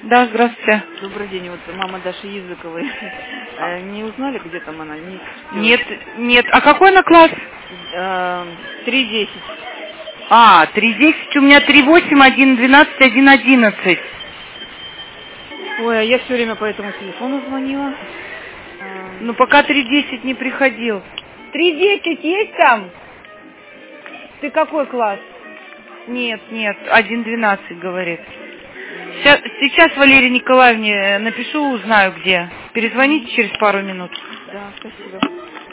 Да, здравствуйте. Добрый день, вот мама Даши Языковой. Не узнали, где там она? Нет. А какой она класс? 3:10. 3:10, у меня 3:8, 1:12, 1:11. Ой, а я все время по этому телефону звонила. Ну, пока 3:10 не приходил. 3:10 есть там? Ты какой класс? Нет, 1:12 говорит. Сейчас Валерии Николаевне напишу, узнаю где. Перезвоните через пару минут. Да, спасибо.